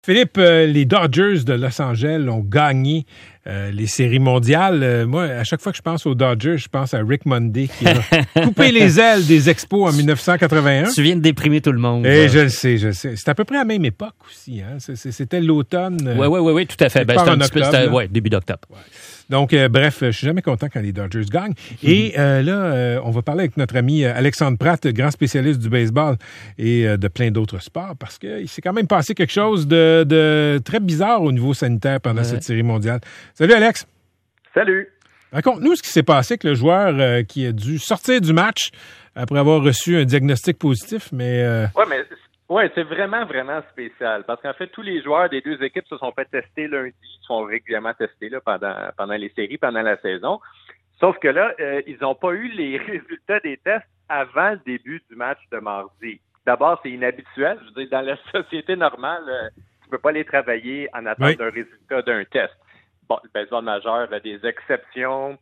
Philippe, les Dodgers de Los Angeles ont gagné les séries mondiales. Moi, à chaque fois que je pense aux Dodgers, je pense à Rick Monday qui a coupé les ailes des Expos en 1981. Tu viens de déprimer tout le monde. Et je le sais. C'est à peu près à la même époque aussi. Hein? C'était l'automne. Oui, tout à fait. C'était un petit peu, début d'octobre. Ouais. Donc, bref, je suis jamais content quand les Dodgers gagnent. Et là, on va parler avec notre ami Alexandre Pratt, grand spécialiste du baseball et de plein d'autres sports, parce qu'il s'est quand même passé quelque chose de très bizarre au niveau sanitaire pendant cette série mondiale. Salut, Alex. Salut. Raconte-nous ce qui s'est passé avec le joueur qui a dû sortir du match après avoir reçu un diagnostic positif, mais... Oui, c'est vraiment, vraiment spécial. Parce qu'en fait, tous les joueurs des deux équipes se sont fait tester lundi. Ils sont régulièrement testés là, pendant les séries, pendant la saison. Sauf que là, ils n'ont pas eu les résultats des tests avant le début du match de mardi. D'abord, c'est inhabituel. Je veux dire, dans la société normale, tu peux pas aller travailler en attente d'un résultat d'un test. Bon, le baseball majeur a des exceptions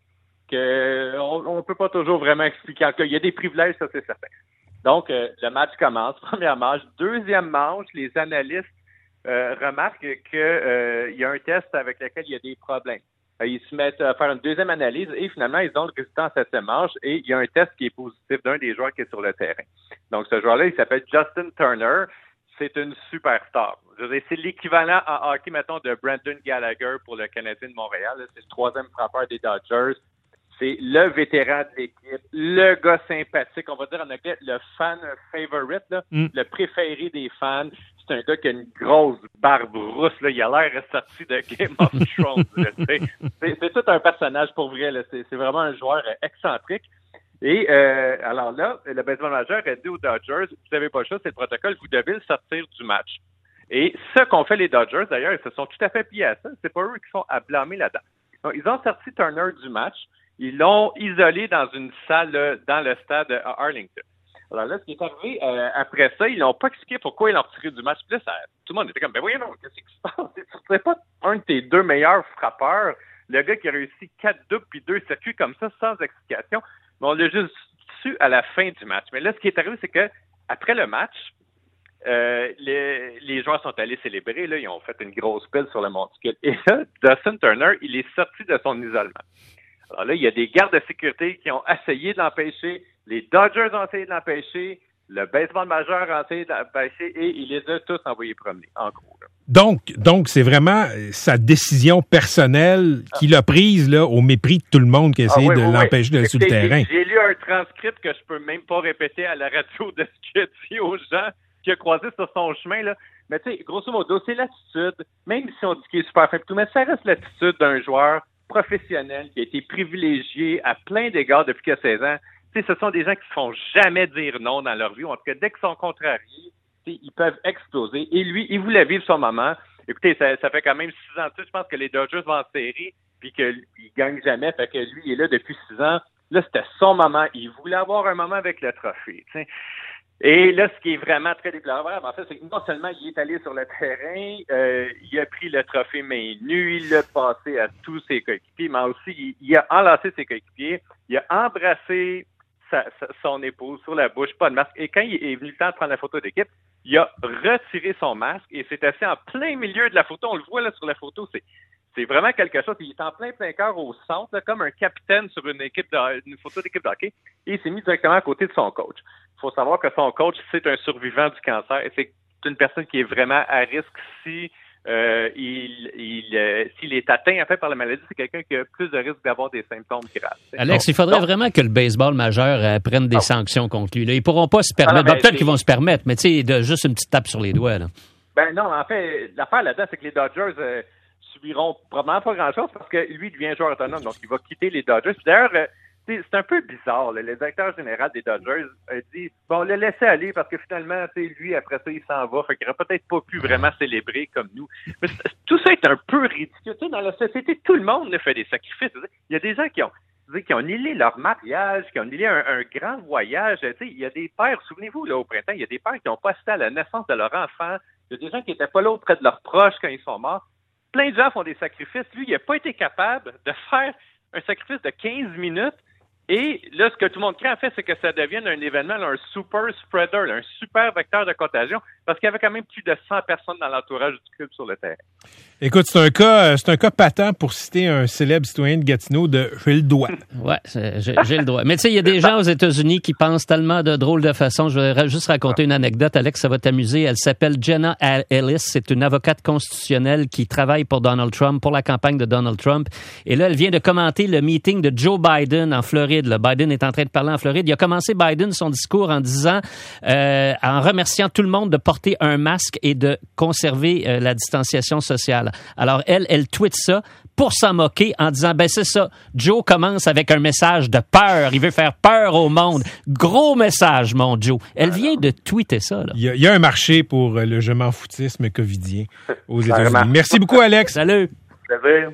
qu'on ne peut pas toujours vraiment expliquer. Il y a des privilèges, ça c'est certain. Donc, le match commence, première manche. Deuxième manche, les analystes remarquent qu'il y a un test avec lequel il y a des problèmes. Ils se mettent à faire une deuxième analyse et finalement, ils ont le résultat en septième manche et il y a un test qui est positif d'un des joueurs qui est sur le terrain. Donc, ce joueur-là, il s'appelle Justin Turner. C'est une superstar. Je veux dire, c'est l'équivalent en hockey, mettons, de Brandon Gallagher pour le Canadien de Montréal. C'est le troisième frappeur des Dodgers. C'est le vétéran de l'équipe, le gars sympathique, on va dire en anglais, le fan favorite, là, le préféré des fans. C'est un gars qui a une grosse barbe rousse, là. Il a l'air sorti de Game of Thrones. C'est tout un personnage pour vrai. Là. C'est vraiment un joueur excentrique. Et alors là, le baseball majeur a dit aux Dodgers, vous n'avez pas le choix, c'est le protocole, vous devez le sortir du match. Et ce qu'ont fait les Dodgers, d'ailleurs, ils se sont tout à fait pliés à ça. C'est pas eux qui sont à blâmer là-dedans. Donc, ils ont sorti Turner du match. Ils l'ont isolé dans une salle là, dans le stade à Arlington. Alors là, ce qui est arrivé après ça, ils n'ont pas expliqué pourquoi ils l'ont retiré du match. Puis là, tout le monde était comme, ben voyons, qu'est-ce qui se passe? Tu ne serais pas un de tes deux meilleurs frappeurs, le gars qui a réussi 4 doubles puis 2 circuits comme ça, sans explication. Mais on l'a juste su à la fin du match. Mais là, ce qui est arrivé, c'est que après le match, les joueurs sont allés célébrer. Là, ils ont fait une grosse pile sur le monticule. Et là, Justin Turner, il est sorti de son isolement. Alors là, il y a des gardes de sécurité qui ont essayé de l'empêcher. Les Dodgers ont essayé de l'empêcher. Le baseball majeur a essayé de l'empêcher et il les a tous envoyés promener, en gros. Là. Donc, c'est vraiment sa décision personnelle qu'il a prise là, au mépris de tout le monde qui a essayé de l'empêcher d'aller sur le terrain. J'ai lu un transcript que je peux même pas répéter à la radio de ce qu'il a dit aux gens qu'il a croisé sur son chemin. Là. Mais tu sais, grosso modo, c'est l'attitude, même si on dit qu'il est super faible, mais ça reste l'attitude d'un joueur professionnel qui a été privilégié à plein d'égards depuis qu'il a 16 ans. Tu sais, ce sont des gens qui ne font jamais dire non dans leur vie, ou en tout cas, dès qu'ils sont contrariés, ils peuvent exploser. Et lui, il voulait vivre son moment. Écoutez, ça fait quand même 6 ans. Tu sais, je pense que les Dodgers vont en série, puis qu'ils ne gagnent jamais. Fait que lui, il est là depuis 6 ans. Là, c'était son moment. Il voulait avoir un moment avec le trophée. Tu sais. Et là, ce qui est vraiment très déplorable, en fait, c'est que non seulement il est allé sur le terrain, il a pris le trophée main nue, il l'a passé à tous ses coéquipiers, mais aussi, il a enlacé ses coéquipiers, il a embrassé son épouse sur la bouche, pas de masque. Et quand il est venu le temps de prendre la photo d'équipe, il a retiré son masque et s'est assis en plein milieu de la photo. On le voit là sur la photo, c'est vraiment quelque chose. Il est en plein cœur au centre, là, comme un capitaine sur une photo d'équipe de hockey, et il s'est mis directement à côté de son coach. Il faut savoir que son coach, c'est un survivant du cancer. Et c'est une personne qui est vraiment à risque si s'il est atteint en fait par la maladie. C'est quelqu'un qui a plus de risque d'avoir des symptômes graves. Alex, il faudrait vraiment que le baseball majeur prenne des sanctions contre lui. Là. Ils pourront pas se permettre. Peut-être qu'ils vont se permettre, mais tu sais, juste une petite tape sur les doigts. Là. Ben non, en fait, l'affaire là-dedans, c'est que les Dodgers subiront probablement pas grand-chose parce que lui devient joueur autonome, donc il va quitter les Dodgers. Puis d'ailleurs, c'est un peu bizarre. Là. Le directeur général des Dodgers a dit bon, le laisser aller parce que finalement, lui, après ça, il s'en va. Fait qu'il n'aurait peut-être pas pu vraiment célébrer comme nous. Mais tout ça est un peu ridicule. T'sais, dans la société, tout le monde fait des sacrifices. Il y a des gens qui ont annulé leur mariage, qui ont annulé un grand voyage. Il y a des pères, souvenez-vous, là, au printemps, il y a des pères qui n'ont pas assisté à la naissance de leur enfant. Il y a des gens qui n'étaient pas là auprès de leurs proches quand ils sont morts. Plein de gens font des sacrifices. Lui, il n'a pas été capable de faire un sacrifice de 15 minutes. Et là, ce que tout le monde craint, en fait, c'est que ça devienne un événement, là, un super spreader, là, un super vecteur de contagion. parce qu'il y avait quand même plus de 100 personnes dans l'entourage du club sur le terrain. Écoute, c'est un cas patent pour citer un célèbre citoyen de Gatineau de « j'ai le droit ». Ouais, j'ai le droit. Mais tu sais, il y a des gens aux États-Unis qui pensent tellement de drôles de façon. Je vais juste raconter une anecdote, Alex, ça va t'amuser. Elle s'appelle Jenna Ellis. C'est une avocate constitutionnelle qui travaille pour Donald Trump, pour la campagne de Donald Trump. Et là, elle vient de commenter le meeting de Joe Biden en Floride. Là, Biden est en train de parler en Floride. Il a commencé Biden son discours en disant, en remerciant tout le monde de porter un masque et de conserver la distanciation sociale. Alors, elle tweet ça pour s'en moquer en disant, ben c'est ça, Joe commence avec un message de peur. Il veut faire peur au monde. Gros message, mon Joe. Elle vient de tweeter ça. Là. Il y a un marché pour le je m'en foutisme covidien aux États-Unis. Merci beaucoup, Alex. Salut. Plaisir.